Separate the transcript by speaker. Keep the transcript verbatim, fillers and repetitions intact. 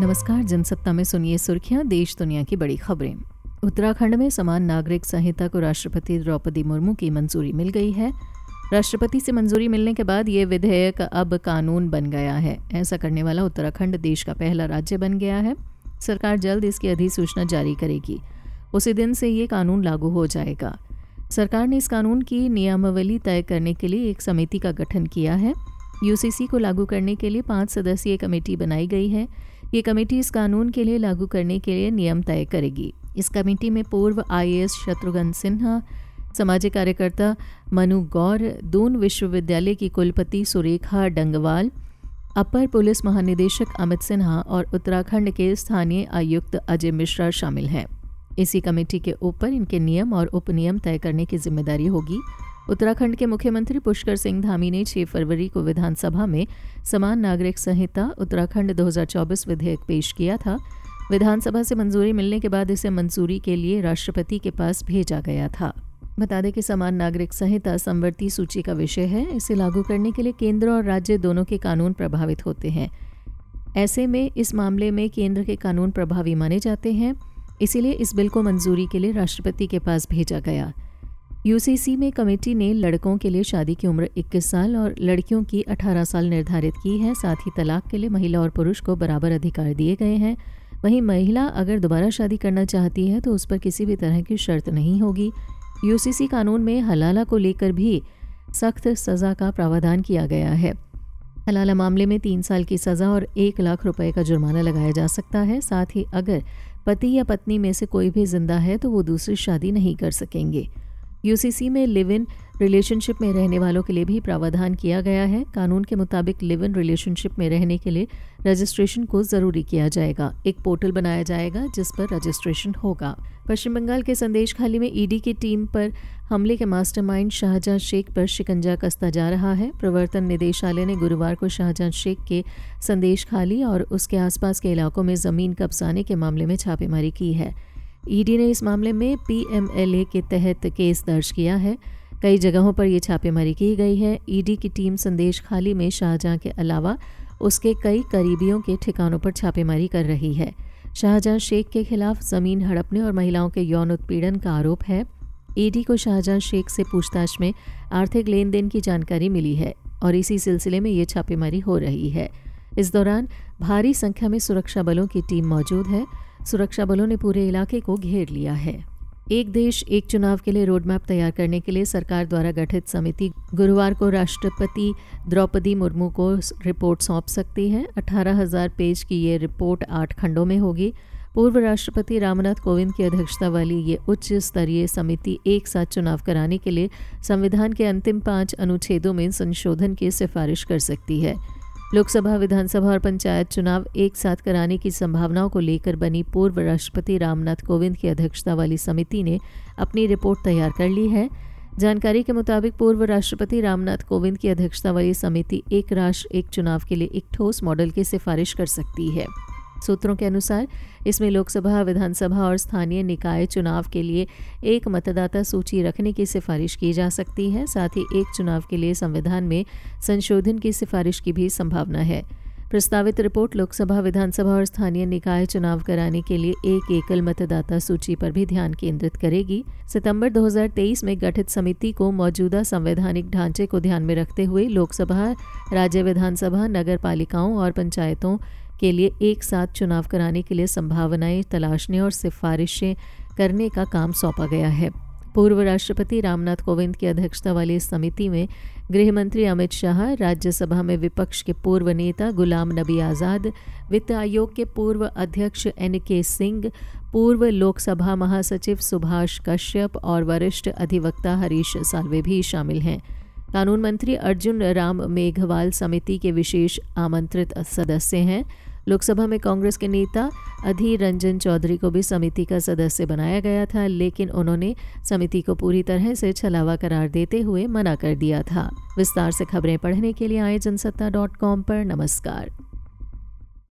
Speaker 1: नमस्कार। जनसत्ता में सुनिए सुर्खियां, देश दुनिया की बड़ी खबरें। उत्तराखंड में समान नागरिक संहिता को राष्ट्रपति द्रौपदी मुर्मू की मंजूरी मिल गई है। राष्ट्रपति से मंजूरी मिलने के बाद ये विधेयक अब कानून बन गया है। ऐसा करने वाला उत्तराखंड देश का पहला राज्य बन गया है। सरकार जल्द इसकी अधिसूचना जारी करेगी। उसी दिन से ये कानून लागू हो जाएगा। सरकार ने इस कानून की नियमावली तय करने के लिए एक समिति का गठन किया है। यूसीसी को लागू करने के लिए पाँच सदस्यीय कमेटी बनाई गई है। ये कमेटी इस कानून के लिए लागू करने के लिए नियम तय करेगी। इस कमेटी में पूर्व आईएएस शत्रुघ्न सिन्हा, सामाजिक कार्यकर्ता मनु गौर, दून विश्वविद्यालय की कुलपति सुरेखा डंगवाल, अपर पुलिस महानिदेशक अमित सिन्हा और उत्तराखंड के स्थानीय आयुक्त अजय मिश्रा शामिल हैं। इसी कमेटी के ऊपर इनके नियम और उपनियम तय करने की जिम्मेदारी होगी। उत्तराखंड के मुख्यमंत्री पुष्कर सिंह धामी ने छह फरवरी को विधानसभा में समान नागरिक संहिता उत्तराखंड दो हज़ार चौबीस विधेयक पेश किया था। विधानसभा से मंजूरी मिलने के बाद इसे मंजूरी के लिए राष्ट्रपति के पास भेजा गया था। बता दें कि समान नागरिक संहिता समवर्ती सूची का विषय है। इसे लागू करने के लिए केंद्र और राज्य दोनों के कानून प्रभावित होते हैं। ऐसे में इस मामले में केंद्र के कानून प्रभावी माने जाते हैं। इसीलिए इस बिल को मंजूरी के लिए राष्ट्रपति के पास भेजा गया। यूसीसी में कमेटी ने लड़कों के लिए शादी की उम्र इक्कीस साल और लड़कियों की अठारह साल निर्धारित की है। साथ ही तलाक के लिए महिला और पुरुष को बराबर अधिकार दिए गए हैं। वहीं महिला अगर दोबारा शादी करना चाहती है तो उस पर किसी भी तरह की शर्त नहीं होगी। यूसीसी कानून में हलाला को लेकर भी सख्त सज़ा का प्रावधान किया गया है। हलाला मामले में तीन साल की सज़ा और एक लाख रुपए का जुर्माना लगाया जा सकता है। साथ ही अगर पति या पत्नी में से कोई भी जिंदा है तो वो दूसरी शादी नहीं कर सकेंगे। यूसीसी में लिव इन रिलेशनशिप में रहने वालों के लिए भी प्रावधान किया गया है। कानून के मुताबिक लिव इन रिलेशनशिप में रहने के लिए रजिस्ट्रेशन को ज़रूरी किया जाएगा। एक पोर्टल बनाया जाएगा जिस पर रजिस्ट्रेशन होगा। पश्चिम बंगाल के संदेश खाली में ईडी की टीम पर हमले के मास्टरमाइंड शाहजहां शेख पर शिकंजा कसता जा रहा है। प्रवर्तन निदेशालय ने गुरुवार को शाहजहां शेख के संदेश खाली और उसके आसपास के इलाकों में ज़मीन कब्जाने के मामले में छापेमारी की है। ईडी ने इस मामले में पीएमएलए के तहत केस दर्ज किया है। कई जगहों पर ये छापेमारी की गई है। ईडी की टीम संदेश खाली में शाहजहां के अलावा उसके कई करीबियों के ठिकानों पर छापेमारी कर रही है। शाहजहां शेख के खिलाफ जमीन हड़पने और महिलाओं के यौन उत्पीड़न का आरोप है। ईडी को शाहजहां शेख से पूछताछ में आर्थिक लेन देन की जानकारी मिली है और इसी सिलसिले में ये छापेमारी हो रही है। इस दौरान भारी संख्या में सुरक्षा बलों की टीम मौजूद है। सुरक्षा बलों ने पूरे इलाके को घेर लिया है। एक देश एक चुनाव के लिए रोड मैप तैयार करने के लिए सरकार द्वारा गठित समिति गुरुवार को राष्ट्रपति द्रौपदी मुर्मू को रिपोर्ट सौंप सकती है। अठारह हज़ार पेज की ये रिपोर्ट आठ खंडों में होगी। पूर्व राष्ट्रपति रामनाथ कोविंद की अध्यक्षता वाली ये उच्च स्तरीय समिति एक साथ चुनाव कराने के लिए संविधान के अंतिम पाँच अनुच्छेदों में संशोधन की सिफारिश कर सकती है। लोकसभा, विधानसभा और पंचायत चुनाव एक साथ कराने की संभावनाओं को लेकर बनी पूर्व राष्ट्रपति रामनाथ कोविंद की अध्यक्षता वाली समिति ने अपनी रिपोर्ट तैयार कर ली है। जानकारी के मुताबिक पूर्व राष्ट्रपति रामनाथ कोविंद की अध्यक्षता वाली समिति एक राष्ट्र एक चुनाव के लिए एक ठोस मॉडल की सिफारिश कर सकती है। सूत्रों के अनुसार इसमें लोकसभा, विधानसभा और स्थानीय निकाय चुनाव के लिए एक मतदाता सूची रखने की सिफारिश की जा सकती है। साथ ही एक चुनाव के लिए संविधान में संशोधन की सिफारिश की भी संभावना है। प्रस्तावित रिपोर्ट लोकसभा, विधानसभा और स्थानीय निकाय चुनाव कराने के लिए एक एकल मतदाता सूची पर भी ध्यान केंद्रित करेगी। सितंबर दो हज़ार तेईस में गठित समिति को मौजूदा संवैधानिक ढांचे को ध्यान में रखते हुए लोकसभा, राज्य विधानसभा, नगर पालिकाओं और पंचायतों के लिए एक साथ चुनाव कराने के लिए संभावनाएं तलाशने और सिफारिशें करने का काम सौंपा गया है। पूर्व राष्ट्रपति रामनाथ कोविंद की अध्यक्षता वाली इस समिति में गृह मंत्री अमित शाह, राज्यसभा में विपक्ष के पूर्व नेता गुलाम नबी आज़ाद, वित्त आयोग के पूर्व अध्यक्ष एन के सिंह, पूर्व लोकसभा महासचिव सुभाष कश्यप और वरिष्ठ अधिवक्ता हरीश साल्वे भी शामिल हैं। कानून मंत्री अर्जुन राम मेघवाल समिति के विशेष आमंत्रित सदस्य हैं। लोकसभा में कांग्रेस के नेता अधीर रंजन चौधरी को भी समिति का सदस्य बनाया गया था, लेकिन उन्होंने समिति को पूरी तरह से छलावा करार देते हुए मना कर दिया था। विस्तार से खबरें पढ़ने के लिए आए जनसत्ता डॉट कॉम पर। नमस्कार।